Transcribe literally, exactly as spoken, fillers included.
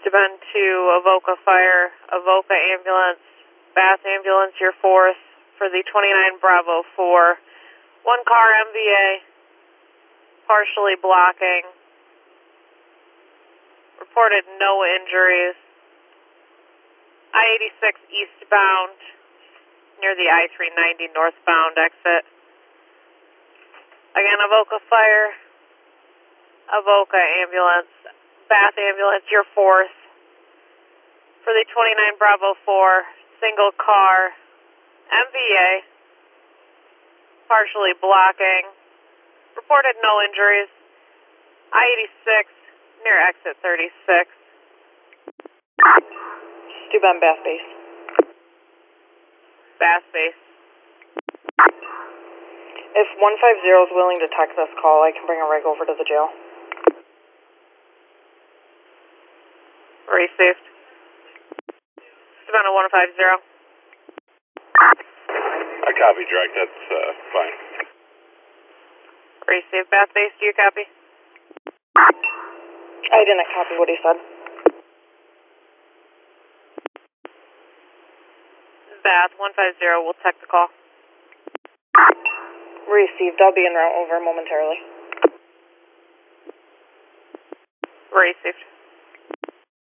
Bend to Avoca Fire, Avoca Ambulance, Bath Ambulance, your fourth for the twenty-nine Bravo four. One car M V A, partially blocking. Reported no injuries. I eighty-six eastbound near the I three ninety northbound exit. Again, Avoca Fire, Avoca Ambulance, Bath Ambulance, your fourth. For the twenty-nine Bravo four, single car, M V A, partially blocking. Reported no injuries. I eighty-six near exit thirty-six. Stu Bend, Bath Base. Bath Base. If one five zero is willing to take this call, I can bring a rig over to the jail. Received. Savannah one five zero. I copy, direct. That's uh, fine. Received. Bath Base, do you copy? I didn't copy what he said. Bath one five zero, we'll check the call. Received. I'll be en route over momentarily. Received.